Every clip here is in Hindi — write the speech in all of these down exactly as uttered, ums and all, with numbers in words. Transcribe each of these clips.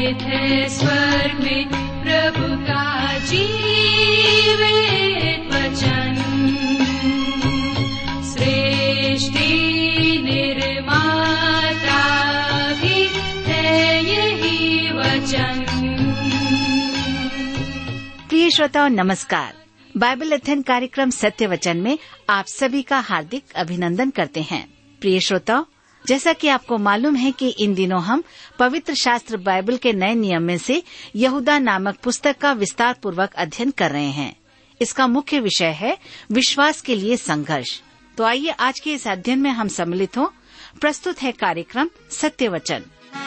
स्थित है स्वर्ग में प्रभु का जीवित वचन। सृष्टि निर्माता भी है यही वचन। प्रिय श्रोताओ नमस्कार। बाइबल अध्ययन कार्यक्रम सत्य वचन में आप सभी का हार्दिक अभिनंदन करते हैं। प्रिय श्रोताओ, जैसा कि आपको मालूम है कि इन दिनों हम पवित्र शास्त्र बाइबल के नए नियम में से यहूदा नामक पुस्तक का विस्तार पूर्वक अध्ययन कर रहे हैं। इसका मुख्य विषय है विश्वास के लिए संघर्ष। तो आइए आज के इस अध्ययन में हम सम्मिलित हों। प्रस्तुत है कार्यक्रम सत्य वचन।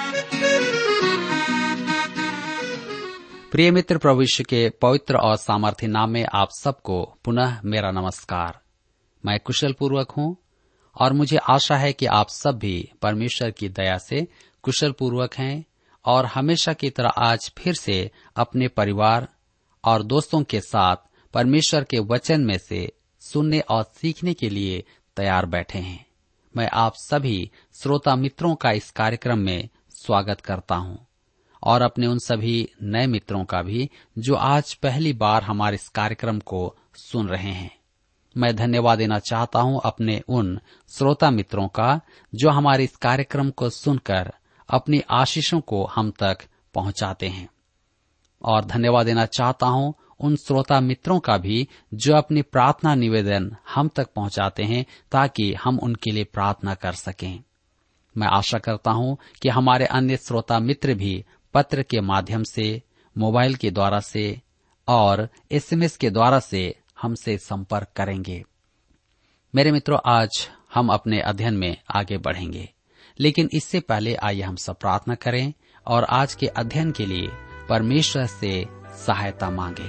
प्रिय मित्र, प्रभु यीशु के पवित्र और सामर्थ्य नाम में आप सबको पुनः मेरा नमस्कार। मैं कुशल पूर्वक हूँ और मुझे आशा है कि आप सब भी परमेश्वर की दया से कुशल पूर्वक हैं और हमेशा की तरह आज फिर से अपने परिवार और दोस्तों के साथ परमेश्वर के वचन में से सुनने और सीखने के लिए तैयार बैठे हैं। मैं आप सभी श्रोता मित्रों का इस कार्यक्रम में स्वागत करता हूं और अपने उन सभी नए मित्रों का भी जो आज पहली बार हमारे इस कार्यक्रम को सुन रहे हैं। मैं धन्यवाद देना चाहता हूं अपने उन श्रोता मित्रों का जो हमारे इस कार्यक्रम को सुनकर अपनी आशीषों को हम तक पहुंचाते हैं, और धन्यवाद देना चाहता हूं उन श्रोता मित्रों का भी जो अपनी प्रार्थना निवेदन हम तक पहुंचाते हैं ताकि हम उनके लिए प्रार्थना कर सकें। मैं आशा करता हूं कि हमारे अन्य श्रोता मित्र भी पत्र के माध्यम से, मोबाइल के द्वारा से और एसएमएस के द्वारा से हमसे संपर्क करेंगे। मेरे मित्रों, आज हम अपने अध्ययन में आगे बढ़ेंगे, लेकिन इससे पहले आइए हम सब प्रार्थना करें और आज के अध्ययन के लिए परमेश्वर से सहायता मांगे।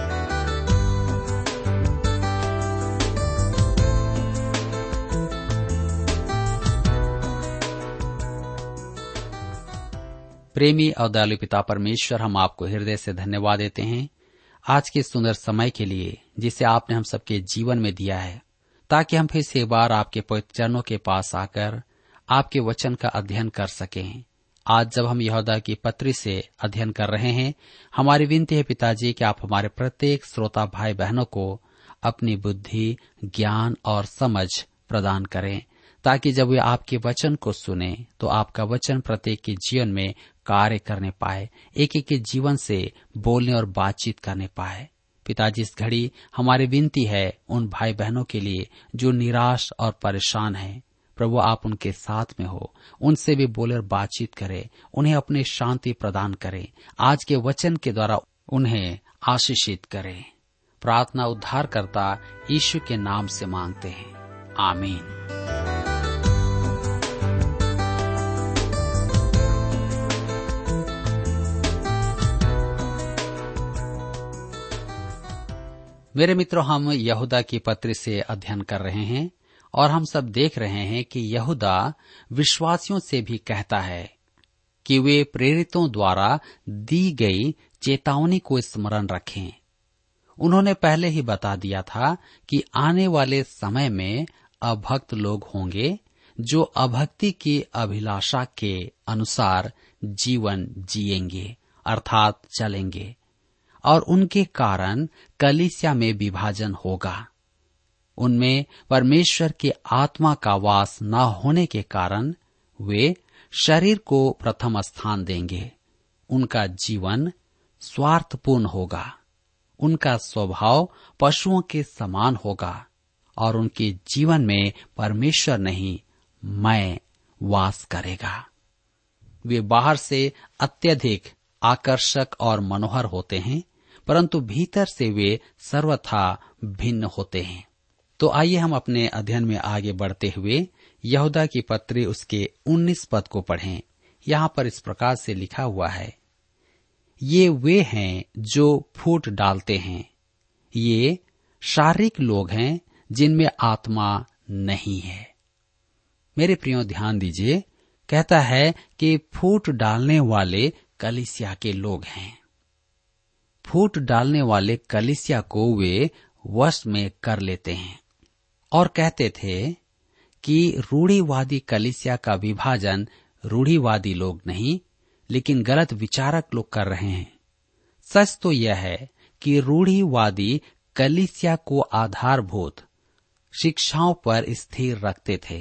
प्रेमी और दयालु पिता परमेश्वर, हम आपको हृदय से धन्यवाद देते हैं आज के सुंदर समय के लिए जिसे आपने हम सबके जीवन में दिया है, ताकि हम फिर से एक बार आपके पवित्र चरणों के पास आकर आपके वचन का अध्ययन कर सकें। आज जब हम यहूदा की पत्री से अध्ययन कर रहे हैं, हमारी विनती है पिताजी कि आप हमारे प्रत्येक श्रोता भाई बहनों को अपनी बुद्धि, ज्ञान और समझ प्रदान करें, ताकि जब वे आपके वचन को सुने तो आपका वचन प्रत्येक के जीवन में कार्य करने पाए, एक एक के जीवन से बोलने और बातचीत करने पाए। पिताजी, इस घड़ी हमारी विनती है उन भाई बहनों के लिए जो निराश और परेशान हैं। प्रभु, आप उनके साथ में हो, उनसे भी बोले और बातचीत करें, उन्हें अपनी शांति प्रदान करें, आज के वचन के द्वारा उन्हें आशीषित करें। प्रार्थना उद्धारकर्ता यीशु के नाम से मांगते हैं, आमीन। मेरे मित्रों, हम यहूदा की पत्री से अध्ययन कर रहे हैं और हम सब देख रहे हैं कि यहूदा विश्वासियों से भी कहता है कि वे प्रेरितों द्वारा दी गई चेतावनी को स्मरण रखें। उन्होंने पहले ही बता दिया था कि आने वाले समय में अभक्त लोग होंगे जो अभक्ति की अभिलाषा के अनुसार जीवन जिएंगे, अर्थात चलेंगे, और उनके कारण कलीसिया में विभाजन होगा। उनमें परमेश्वर की आत्मा का वास न होने के कारण वे शरीर को प्रथम स्थान देंगे। उनका जीवन स्वार्थपूर्ण होगा, उनका स्वभाव पशुओं के समान होगा और उनके जीवन में परमेश्वर नहीं, मैं वास करेगा। वे बाहर से अत्यधिक आकर्षक और मनोहर होते हैं, परंतु भीतर से वे सर्वथा भिन्न होते हैं। तो आइए हम अपने अध्ययन में आगे बढ़ते हुए यहूदा की पत्री उसके उन्नीस पद को पढ़ें। यहाँ पर इस प्रकार से लिखा हुआ है, ये वे हैं जो फूट डालते हैं, ये शारीरिक लोग हैं जिनमें आत्मा नहीं है। मेरे प्रियो, ध्यान दीजिए, कहता है कि फूट डालने वाले कलीसिया के लोग हैं। फूट डालने वाले कलीसिया को वे वश में कर लेते हैं और कहते थे कि रूढ़िवादी कलीसिया का विभाजन रूढ़िवादी लोग नहीं, लेकिन गलत विचारक लोग कर रहे हैं। सच तो यह है कि रूढ़िवादी कलीसिया को आधारभूत शिक्षाओं पर स्थिर रखते थे।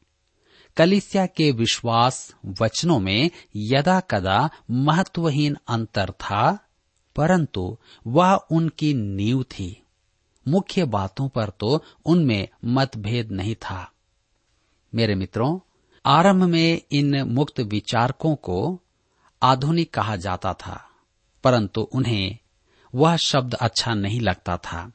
कलीसिया के विश्वास वचनों में यदा कदा महत्वहीन अंतर था, परंतु वह उनकी नींव थी। मुख्य बातों पर तो उनमें मतभेद नहीं था। मेरे मित्रों, आरंभ में इन मुक्त विचारकों को आधुनिक कहा जाता था, परंतु उन्हें वह शब्द अच्छा नहीं लगता था।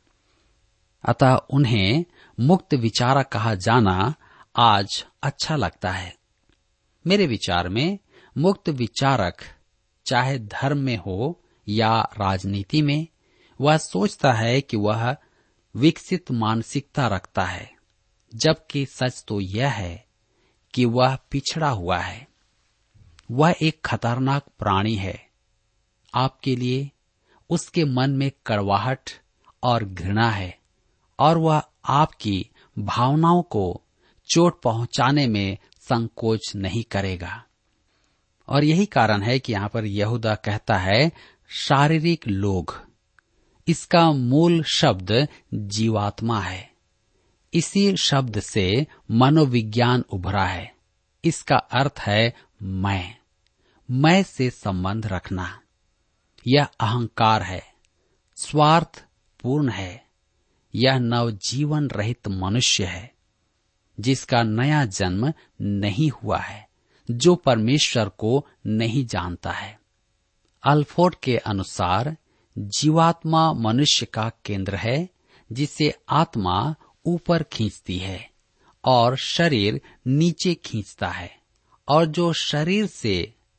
अतः उन्हें मुक्त विचारक कहा जाना आज अच्छा लगता है। मेरे विचार में मुक्त विचारक चाहे धर्म में हो या राजनीति में, वह सोचता है कि वह विकसित मानसिकता रखता है, जबकि सच तो यह है कि वह पिछड़ा हुआ है। वह एक खतरनाक प्राणी है। आपके लिए उसके मन में कड़वाहट और घृणा है, और वह आपकी भावनाओं को चोट पहुंचाने में संकोच नहीं करेगा। और यही कारण है कि यहाँ पर यहूदा कहता है शारीरिक लोग। इसका मूल शब्द जीवात्मा है। इसी शब्द से मनोविज्ञान उभरा है। इसका अर्थ है मैं मैं से संबंध रखना। यह अहंकार है, स्वार्थ पूर्ण है। यह नवजीवन रहित मनुष्य है, जिसका नया जन्म नहीं हुआ है, जो परमेश्वर को नहीं जानता है। अल्फोर्ड के अनुसार जीवात्मा मनुष्य का केंद्र है, जिसे आत्मा ऊपर खींचती है और शरीर नीचे खींचता है, और जो शरीर से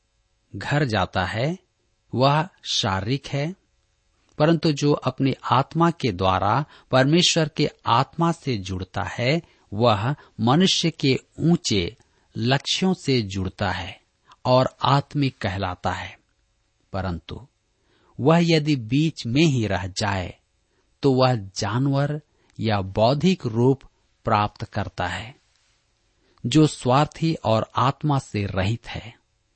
घर जाता है वह शारीरिक है, परंतु जो अपनी आत्मा के द्वारा परमेश्वर के आत्मा से जुड़ता है वह मनुष्य के ऊंचे लक्ष्यों से जुड़ता है और आत्मिक कहलाता है। परंतु वह यदि बीच में ही रह जाए तो वह जानवर या बौद्धिक रूप प्राप्त करता है, जो स्वार्थी और आत्मा से रहित है।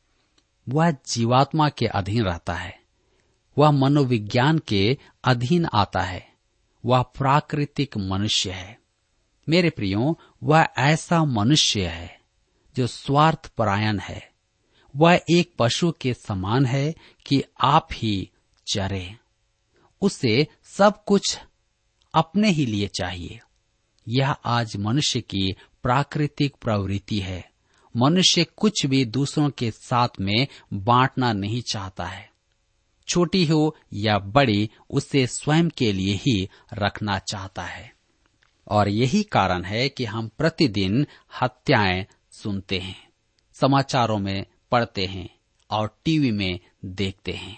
वह जीवात्मा के अधीन रहता है, वह मनोविज्ञान के अधीन आता है, वह प्राकृतिक मनुष्य है। मेरे प्रियो, वह ऐसा मनुष्य है जो स्वार्थ परायण है। वह एक पशु के समान है कि आप ही चरे। उसे सब कुछ अपने ही लिए चाहिए। यह आज मनुष्य की प्राकृतिक प्रवृत्ति है। मनुष्य कुछ भी दूसरों के साथ में बांटना नहीं चाहता है। छोटी हो या बड़ी, उसे स्वयं के लिए ही रखना चाहता है। और यही कारण है कि हम प्रतिदिन हत्याएं सुनते हैं, समाचारों में पढ़ते हैं और टीवी में देखते हैं।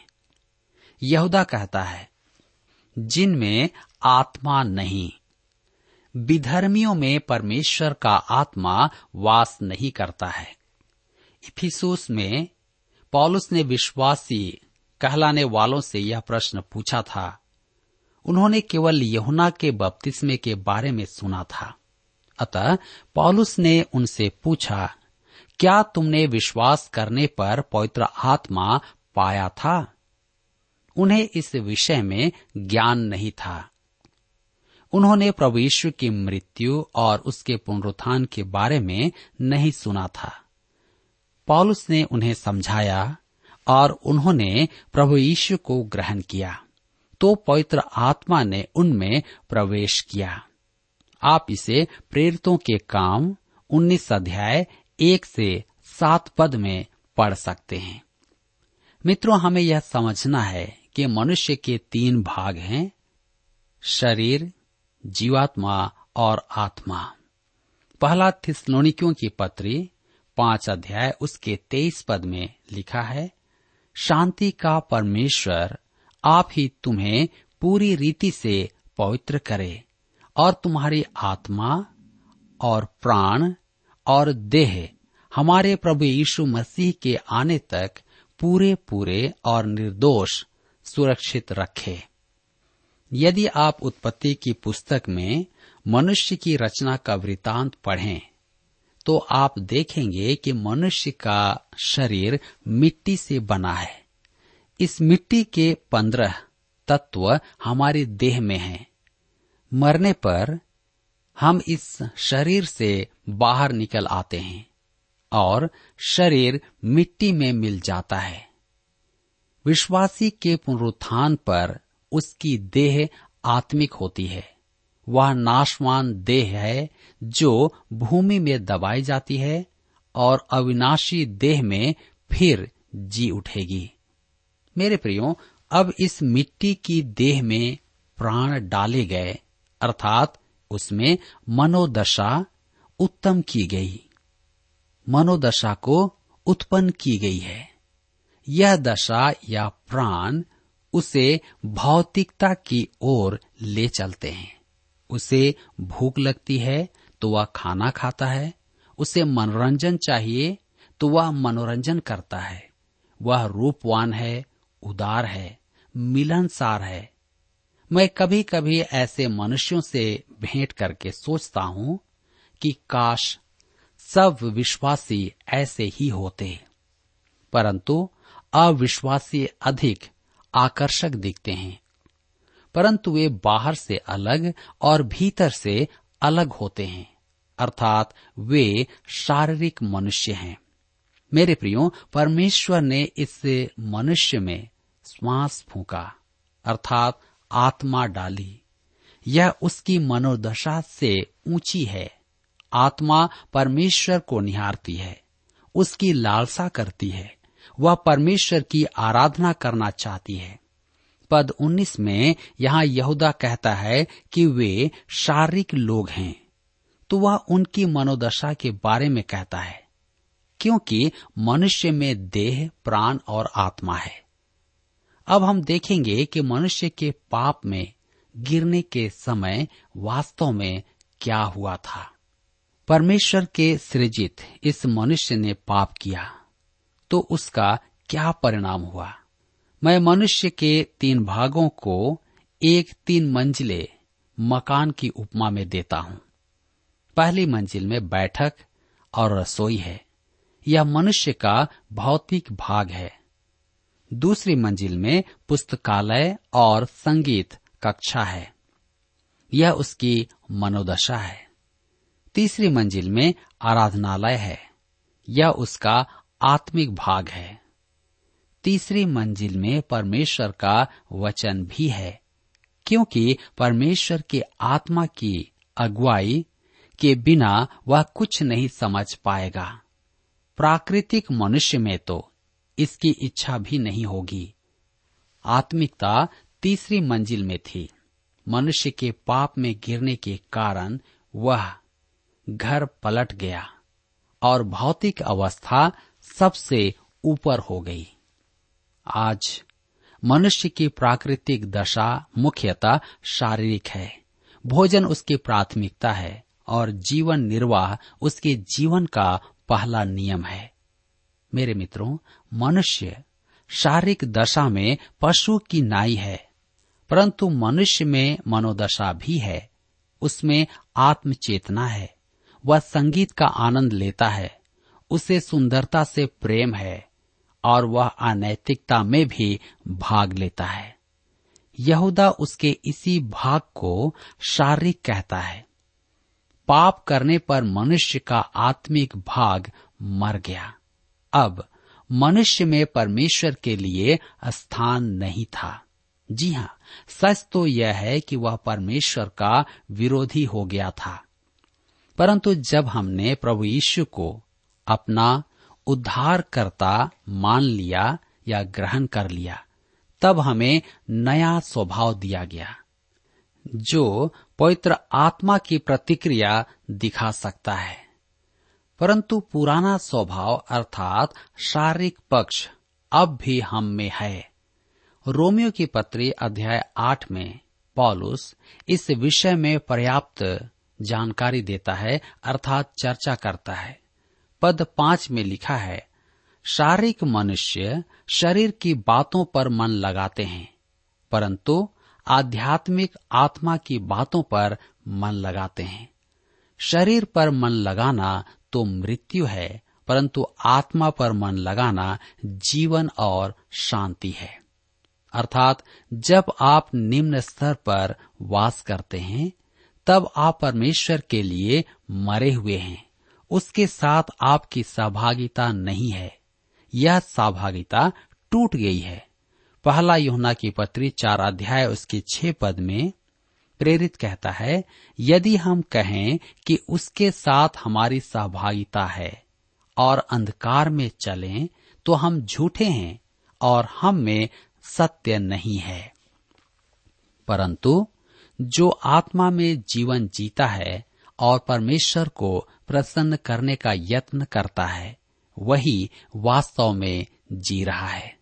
यहूदा कहता है, जिनमें आत्मा नहीं, विधर्मियों में परमेश्वर का आत्मा वास नहीं करता है। इफिसुस में पौलुस ने विश्वासी कहलाने वालों से यह प्रश्न पूछा था। उन्होंने केवल यूहन्ना के बपतिस्मे के बारे में सुना था। अतः पौलुस ने उनसे पूछा, क्या तुमने विश्वास करने पर पवित्र आत्मा पाया था? उन्हें इस विषय में ज्ञान नहीं था। उन्होंने प्रभु यीशु की मृत्यु और उसके पुनरुत्थान के बारे में नहीं सुना था। पौलुस ने उन्हें समझाया और उन्होंने प्रभु यीशु को ग्रहण किया, तो पवित्र आत्मा ने उनमें प्रवेश किया। आप इसे प्रेरितों के काम उन्नीस अध्याय एक से सात पद में पढ़ सकते हैं। मित्रों, हमें यह समझना है कि मनुष्य के तीन भाग हैं, शरीर, जीवात्मा और आत्मा। पहला थिस्सलुनीकियों की पत्री पांच अध्याय उसके तेईस पद में लिखा है, शांति का परमेश्वर आप ही तुम्हें पूरी रीति से पवित्र करे और तुम्हारी आत्मा और प्राण और देह हमारे प्रभु यीशु मसीह के आने तक पूरे पूरे और निर्दोष सुरक्षित रखे। यदि आप उत्पत्ति की पुस्तक में मनुष्य की रचना का वृतांत पढ़ें तो आप देखेंगे कि मनुष्य का शरीर मिट्टी से बना है। इस मिट्टी के पंद्रह तत्व हमारे देह में हैं। मरने पर हम इस शरीर से बाहर निकल आते हैं और शरीर मिट्टी में मिल जाता है। विश्वासी के पुनरुत्थान पर उसकी देह आत्मिक होती है। वह नाशवान देह है जो भूमि में दबाई जाती है और अविनाशी देह में फिर जी उठेगी। मेरे प्रियो, अब इस मिट्टी की देह में प्राण डाले गए, अर्थात उसमें मनोदशा उत्तम की गई, मनोदशा को उत्पन्न की गई है। यह दशा या प्राण उसे भौतिकता की ओर ले चलते हैं। उसे भूख लगती है तो वह खाना खाता है, उसे मनोरंजन चाहिए तो वह मनोरंजन करता है। वह रूपवान है, उदार है, मिलनसार है। मैं कभी कभी ऐसे मनुष्यों से भेंट करके सोचता हूँ कि काश सब विश्वासी ऐसे ही होते, परंतु अविश्वासी अधिक आकर्षक दिखते हैं, परंतु वे बाहर से अलग और भीतर से अलग होते हैं, अर्थात वे शारीरिक मनुष्य हैं। मेरे प्रियो, परमेश्वर ने इस मनुष्य में श्वास फूंका, अर्थात आत्मा डाली। यह उसकी मनोदशा से ऊंची है। आत्मा परमेश्वर को निहारती है, उसकी लालसा करती है, वह परमेश्वर की आराधना करना चाहती है। पद उन्नीस में यहाँ यहूदा कहता है कि वे शारीरिक लोग हैं, तो वह उनकी मनोदशा के बारे में कहता है, क्योंकि मनुष्य में देह, प्राण और आत्मा है। अब हम देखेंगे कि मनुष्य के पाप में गिरने के समय वास्तव में क्या हुआ था। परमेश्वर के सृजित इस मनुष्य ने पाप किया, तो उसका क्या परिणाम हुआ। मैं मनुष्य के तीन भागों को एक तीन मंजिले मकान की उपमा में देता हूँ। पहली मंजिल में बैठक और रसोई है, यह मनुष्य का भौतिक भाग है। दूसरी मंजिल में पुस्तकालय और संगीत कक्षा है, यह उसकी मनोदशा है। तीसरी मंजिल में आराधनालय है, यह उसका आत्मिक भाग है। तीसरी मंजिल में परमेश्वर का वचन भी है, क्योंकि परमेश्वर के आत्मा की अगुवाई के बिना वह कुछ नहीं समझ पाएगा। प्राकृतिक मनुष्य में तो इसकी इच्छा भी नहीं होगी। आत्मिकता तीसरी मंजिल में थी। मनुष्य के पाप में गिरने के कारण वह घर पलट गया और भौतिक अवस्था सबसे ऊपर हो गई। आज मनुष्य की प्राकृतिक दशा मुख्यतः शारीरिक है। भोजन उसकी प्राथमिकता है और जीवन निर्वाह उसके जीवन का पहला नियम है। मेरे मित्रों, मनुष्य शारीरिक दशा में पशु की नाई है, परंतु मनुष्य में मनोदशा भी है। उसमें आत्मचेतना है, वह संगीत का आनंद लेता है, उसे सुंदरता से प्रेम है और वह अनैतिकता में भी भाग लेता है। यहूदा उसके इसी भाग को शारीरिक कहता है। पाप करने पर मनुष्य का आत्मिक भाग मर गया। अब मनुष्य में परमेश्वर के लिए स्थान नहीं था। जी हाँ, सच तो यह है कि वह परमेश्वर का विरोधी हो गया था, परंतु जब हमने प्रभु यीशु को अपना उद्धारकर्ता मान लिया या ग्रहण कर लिया, तब हमें नया स्वभाव दिया गया जो पवित्र आत्मा की प्रतिक्रिया दिखा सकता है। परंतु पुराना स्वभाव अर्थात शारीरिक पक्ष अब भी हम में है। रोमियो की पत्री अध्याय आठ में पौलुस इस विषय में पर्याप्त जानकारी देता है, अर्थात चर्चा करता है। पद पांच में लिखा है, शारीरिक मनुष्य शरीर की बातों पर मन लगाते हैं, परंतु आध्यात्मिक आत्मा की बातों पर मन लगाते हैं। शरीर पर मन लगाना तो मृत्यु है, परंतु आत्मा पर मन लगाना जीवन और शांति है। अर्थात जब आप निम्न स्तर पर वास करते हैं, तब आप परमेश्वर के लिए मरे हुए हैं। उसके साथ आपकी सहभागिता नहीं है। यह सहभागिता टूट गई है। पहला यूहन्ना की पत्री चार अध्याय उसके छह पद में प्रेरित कहता है, यदि हम कहें कि उसके साथ हमारी सहभागिता है और अंधकार में चलें, तो हम झूठे हैं और हम में सत्य नहीं है। परंतु जो आत्मा में जीवन जीता है और परमेश्वर को प्रसन्न करने का यत्न करता है, वही वास्तव में जी रहा है।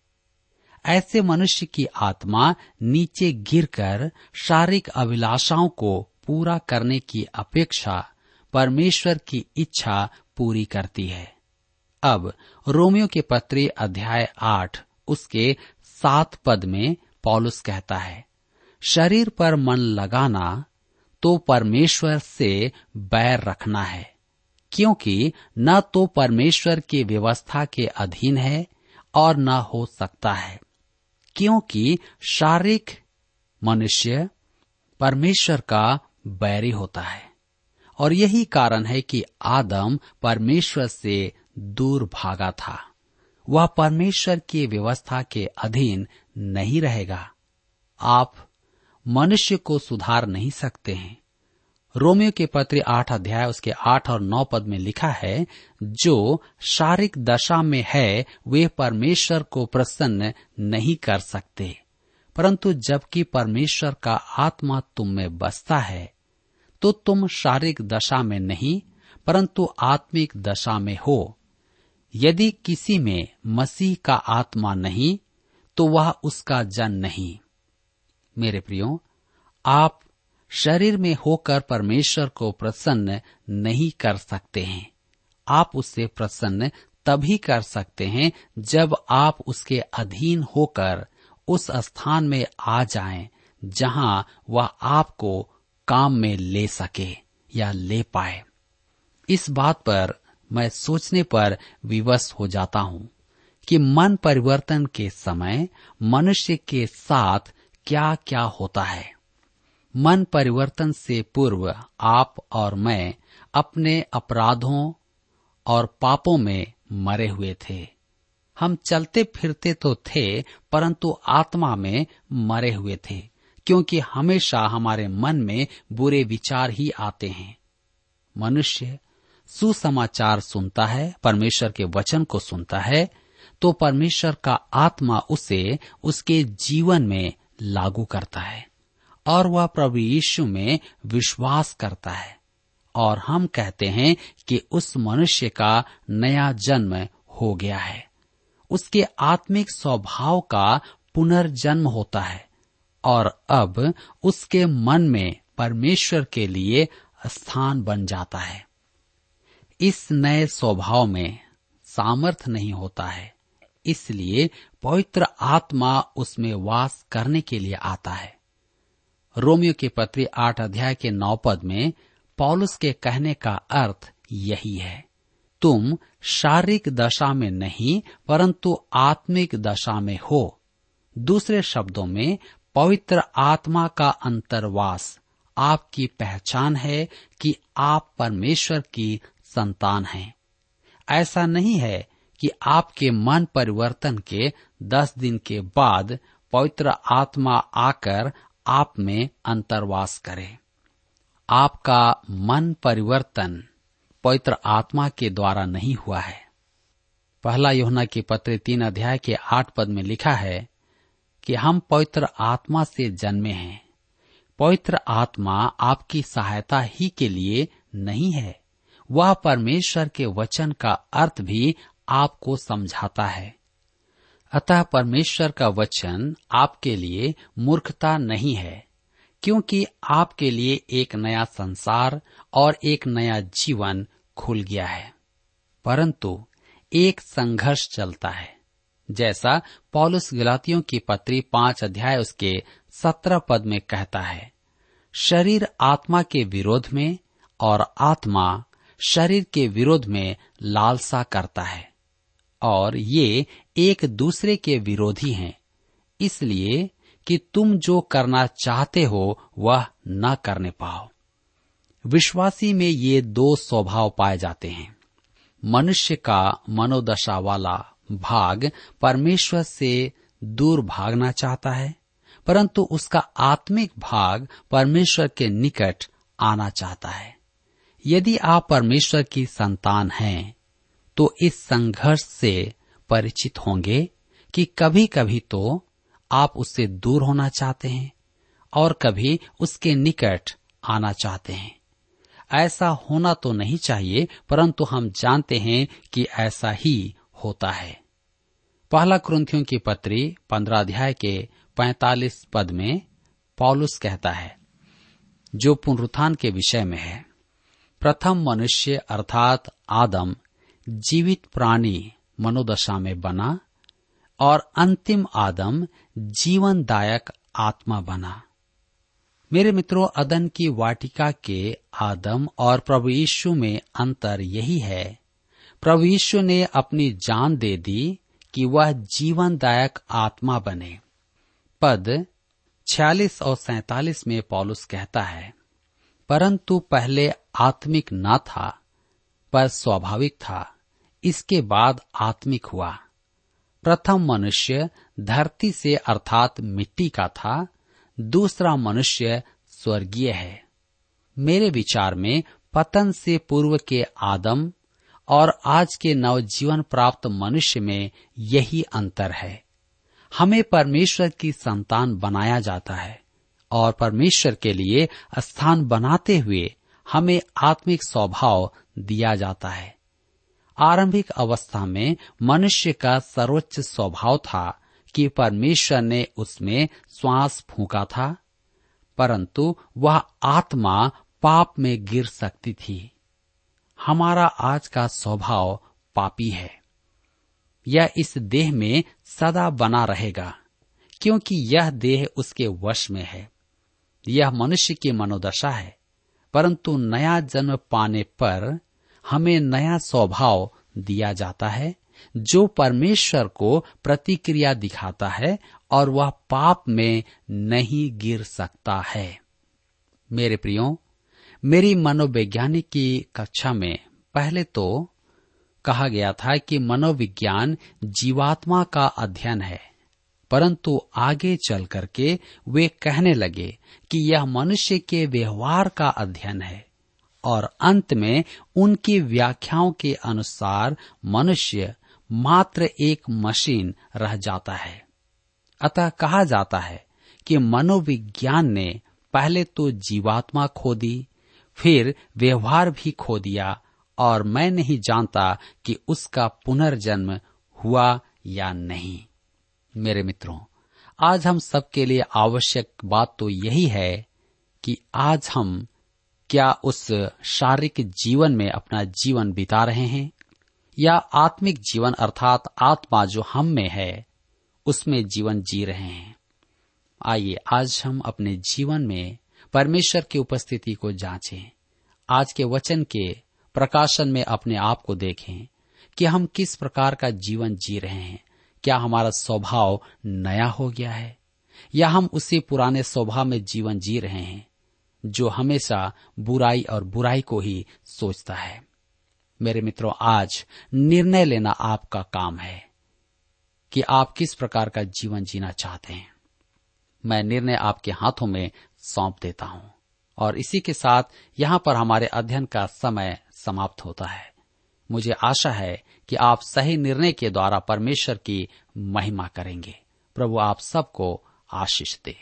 ऐसे मनुष्य की आत्मा नीचे गिरकर शारीरिक अभिलाषाओं को पूरा करने की अपेक्षा परमेश्वर की इच्छा पूरी करती है। अब रोमियो के पत्री अध्याय आठ उसके सात पद में पौलुस कहता है, शरीर पर मन लगाना तो परमेश्वर से बैर रखना है, क्योंकि न तो परमेश्वर की व्यवस्था के अधीन है और न हो सकता है, क्योंकि शारीरिक मनुष्य परमेश्वर का बैरी होता है। और यही कारण है कि आदम परमेश्वर से दूर भागा था। वह परमेश्वर की व्यवस्था के अधीन नहीं रहेगा। आप मनुष्य को सुधार नहीं सकते हैं। रोमियो के पत्र आठ अध्याय उसके आठ और नौ पद में लिखा है, जो शारीरिक दशा में है वे परमेश्वर को प्रसन्न नहीं कर सकते, परंतु जबकि परमेश्वर का आत्मा तुम में बसता है, तो तुम शारीरिक दशा में नहीं परंतु आत्मिक दशा में हो। यदि किसी में मसीह का आत्मा नहीं, तो वह उसका जन नहीं। मेरे प्रियो, आप शरीर में होकर परमेश्वर को प्रसन्न नहीं कर सकते हैं। आप उससे प्रसन्न तभी कर सकते हैं जब आप उसके अधीन होकर उस स्थान में आ जाएं जहां वह आपको काम में ले सके या ले पाए। इस बात पर मैं सोचने पर विवश हो जाता हूं कि मन परिवर्तन के समय मनुष्य के साथ क्या क्या होता है। मन परिवर्तन से पूर्व आप और मैं अपने अपराधों और पापों में मरे हुए थे। हम चलते फिरते तो थे, परंतु आत्मा में मरे हुए थे, क्योंकि हमेशा हमारे मन में बुरे विचार ही आते हैं। मनुष्य सुसमाचार सुनता है, परमेश्वर के वचन को सुनता है, तो परमेश्वर का आत्मा उसे उसके जीवन में लागू करता है और वह प्रभु यीशु में विश्वास करता है, और हम कहते हैं कि उस मनुष्य का नया जन्म हो गया है। उसके आत्मिक स्वभाव का पुनर्जन्म होता है और अब उसके मन में परमेश्वर के लिए स्थान बन जाता है। इस नए स्वभाव में सामर्थ्य नहीं होता है, इसलिए पवित्र आत्मा उसमें वास करने के लिए आता है। रोमियो के पत्री आठ अध्याय के नौ पद में पौलुस के कहने का अर्थ यही है, तुम शारीरिक दशा में नहीं परंतु आत्मिक दशा में हो। दूसरे शब्दों में पवित्र आत्मा का अंतर्वास आपकी पहचान है कि आप परमेश्वर की संतान हैं। ऐसा नहीं है कि आपके मन परिवर्तन के दस दिन के बाद पवित्र आत्मा आकर आप में अंतर्वास करे। आपका मन परिवर्तन पवित्र आत्मा के द्वारा नहीं हुआ है। पहला यूहन्ना की पत्र तीन अध्याय के आठ पद में लिखा है कि हम पवित्र आत्मा से जन्मे हैं। पवित्र आत्मा आपकी सहायता ही के लिए नहीं है, वह परमेश्वर के वचन का अर्थ भी आपको समझाता है। अतः परमेश्वर का वचन आपके लिए मूर्खता नहीं है, क्योंकि आपके लिए एक नया संसार और एक नया जीवन खुल गया है। परंतु एक संघर्ष चलता है, जैसा पौलुस गलातियों की पत्री पांच अध्याय उसके सत्रह पद में कहता है, शरीर आत्मा के विरोध में और आत्मा शरीर के विरोध में लालसा करता है और ये एक दूसरे के विरोधी हैं, इसलिए कि तुम जो करना चाहते हो वह न करने पाओ। विश्वासी में ये दो स्वभाव पाए जाते हैं। मनुष्य का मनोदशा वाला भाग परमेश्वर से दूर भागना चाहता है, परंतु उसका आत्मिक भाग परमेश्वर के निकट आना चाहता है। यदि आप परमेश्वर की संतान हैं, तो इस संघर्ष से परिचित होंगे कि कभी कभी तो आप उससे दूर होना चाहते हैं और कभी उसके निकट आना चाहते हैं। ऐसा होना तो नहीं चाहिए, परंतु हम जानते हैं कि ऐसा ही होता है। पहला कुरिन्थियों की पत्री पंद्रह अध्याय के पैंतालीस पद में पौलुस कहता है, जो पुनरुत्थान के विषय में है, प्रथम मनुष्य अर्थात आदम जीवित प्राणी मनोदशा में बना और अंतिम आदम जीवनदायक आत्मा बना। मेरे मित्रों, अदन की वाटिका के आदम और प्रभु यीशु में अंतर यही है। प्रभु यीशु ने अपनी जान दे दी कि वह जीवनदायक आत्मा बने। पद छियालीस और सैतालीस में पौलुस कहता है, परंतु पहले आत्मिक न था, पर स्वाभाविक था, इसके बाद आत्मिक हुआ। प्रथम मनुष्य धरती से अर्थात मिट्टी का था, दूसरा मनुष्य स्वर्गीय है। मेरे विचार में पतन से पूर्व के आदम और आज के नवजीवन प्राप्त मनुष्य में यही अंतर है। हमें परमेश्वर की संतान बनाया जाता है और परमेश्वर के लिए स्थान बनाते हुए हमें आत्मिक स्वभाव दिया जाता है। आरंभिक अवस्था में मनुष्य का सर्वोच्च स्वभाव था कि परमेश्वर ने उसमें श्वास फूंका था, परंतु वह आत्मा पाप में गिर सकती थी। हमारा आज का स्वभाव पापी है। यह इस देह में सदा बना रहेगा, क्योंकि यह देह उसके वश में है। यह मनुष्य की मनोदशा है, परंतु नया जन्म पाने पर हमें नया स्वभाव दिया जाता है, जो परमेश्वर को प्रतिक्रिया दिखाता है और वह पाप में नहीं गिर सकता है। मेरे प्रियो, मेरी मनोवैज्ञानिक की कक्षा में पहले तो कहा गया था कि मनोविज्ञान जीवात्मा का अध्ययन है, परंतु आगे चल करके वे कहने लगे कि यह मनुष्य के व्यवहार का अध्ययन है और अंत में उनकी व्याख्याओं के अनुसार मनुष्य मात्र एक मशीन रह जाता है। अतः कहा जाता है कि मनोविज्ञान ने पहले तो जीवात्मा खो दी, फिर व्यवहार भी खो दिया और मैं नहीं जानता कि उसका पुनर्जन्म हुआ या नहीं। मेरे मित्रों, आज हम सबके लिए आवश्यक बात तो यही है कि आज हम क्या उस शारीरिक जीवन में अपना जीवन बिता रहे हैं या आत्मिक जीवन अर्थात आत्मा जो हम में है उसमें जीवन जी रहे हैं। आइए आज हम अपने जीवन में परमेश्वर की उपस्थिति को जांचें। आज के वचन के प्रकाशन में अपने आप को देखें कि हम किस प्रकार का जीवन जी रहे हैं। क्या हमारा स्वभाव नया हो गया है या हम उसी पुराने स्वभाव में जीवन जी रहे हैं जो हमेशा बुराई और बुराई को ही सोचता है। मेरे मित्रों, आज निर्णय लेना आपका काम है कि आप किस प्रकार का जीवन जीना चाहते हैं। मैं निर्णय आपके हाथों में सौंप देता हूं और इसी के साथ यहां पर हमारे अध्ययन का समय समाप्त होता है। मुझे आशा है कि आप सही निर्णय के द्वारा परमेश्वर की महिमा करेंगे। प्रभु आप सबको आशीष दे।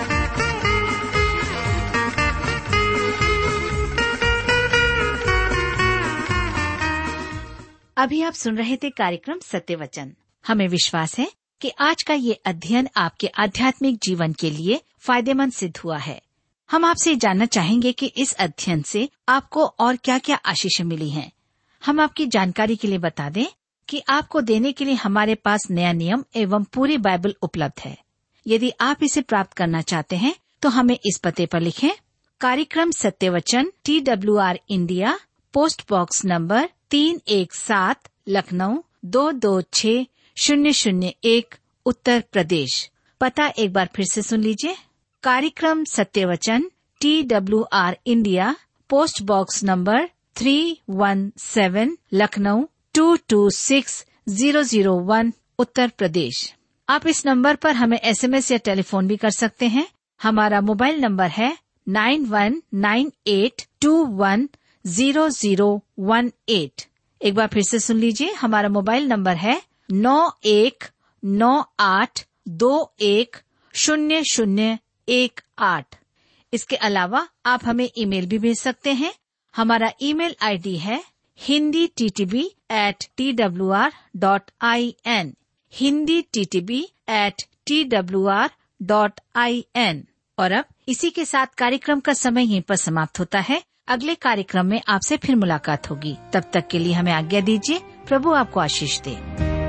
अभी आप सुन रहे थे कार्यक्रम सत्य वचन। हमें विश्वास है कि आज का ये अध्ययन आपके आध्यात्मिक जीवन के लिए फायदेमंद सिद्ध हुआ है। हम आपसे जानना चाहेंगे कि इस अध्ययन से आपको और क्या क्या आशीष मिली हैं। हम आपकी जानकारी के लिए बता दें कि आपको देने के लिए हमारे पास नया नियम एवं पूरी बाइबल उपलब्ध है। यदि आप इसे प्राप्त करना चाहते हैं तो हमें इस पते पर लिखें। कार्यक्रम सत्य वचन, T W R India, post box number तीन एक सात, लखनऊ दो दो छः शून्य शून्य एक, उत्तर प्रदेश। पता एक बार फिर से सुन लीजिए। कार्यक्रम सत्य वचन, T W R India, post box number three one seven, Lucknow two two six zero zero one, Uttar Pradesh. आप इस नंबर पर हमें एसएमएस या टेलीफोन भी कर सकते हैं। हमारा मोबाइल नंबर है nine one nine eight two one zero zero one eight. एक बार फिर से सुन लीजिए। हमारा मोबाइल नंबर है नौ एक नौ आठ दो एक शून्य शून्य एक आठ। इसके अलावा आप हमें ईमेल भी भेज सकते हैं। हमारा ईमेल आईडी है Hindi T T B at T W R dot I N, Hindi T T B at T W R dot I N. और अब इसी के साथ कार्यक्रम का समय यहीं पर समाप्त होता है। अगले कार्यक्रम में आपसे फिर मुलाकात होगी। तब तक के लिए हमें आज्ञा दीजिए। प्रभु आपको आशीष दे।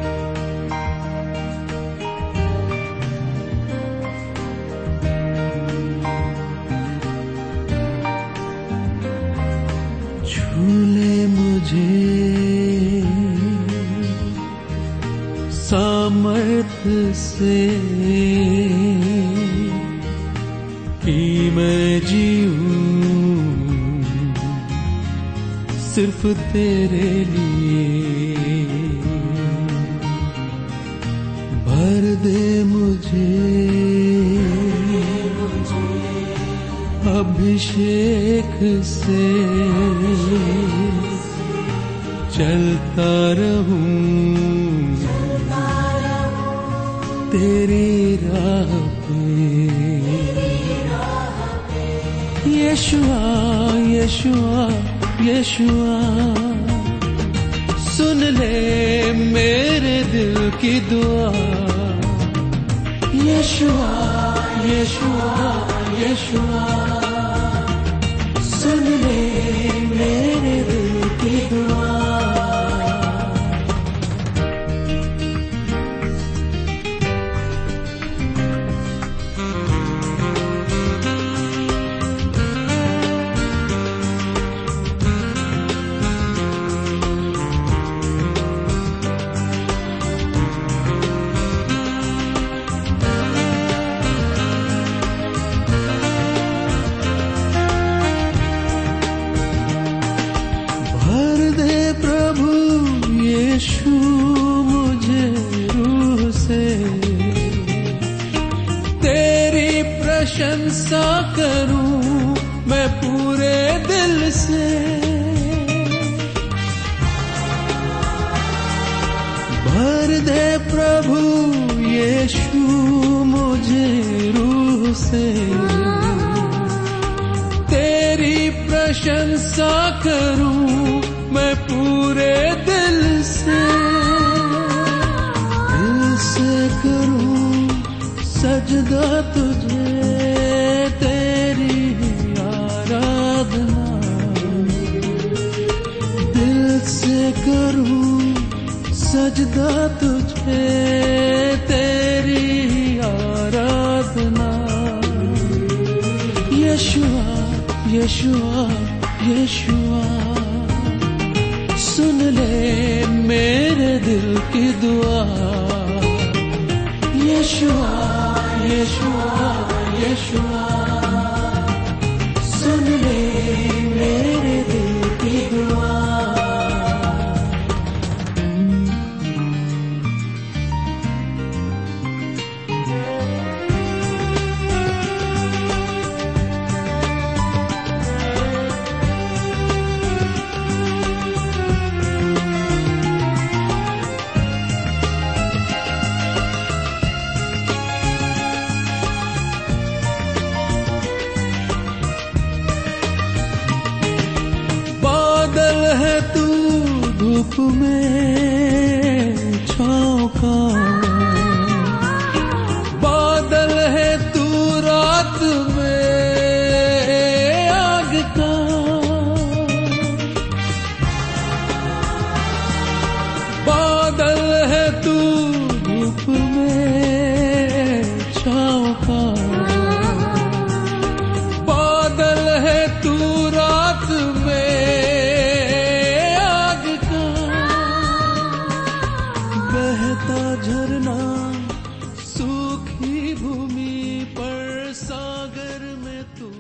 छूले मुझे सामर्थ्य से कि मैं जीऊं सिर्फ तेरे लिए। भर दे मुझे अभिषेक से, चलता रहूं तेरी राह पे। यीशुआ यीशुआ यीशुआ, सुन ले मेरे दिल की दुआ। यीशुआ यीशुआ यीशुआ, सुन ले मेरे दिल की दुआ। यीशु मुझे रूह से तेरी प्रशंसा करूं मैं पूरे दिल से। भर दे प्रभु यीशु मुझे रूह से तेरी प्रशंसा करूं मैं पूरे दिल से। दिल से करूं सजदा तुझे तेरी आराधना। दिल से करूं सजदा तुझे तेरी आराधना। यीशुआ यीशुआ यीशुआ, सुन ले मेरे दिल की दुआ। यीशुआ यीशुआ यीशुआ, सुन ले मेरे दिल की दुआ। धूप में छाँव का, बादल है तू रात में आग का। बादल है तू धूप में छाँव का, बादल है तू रात में तू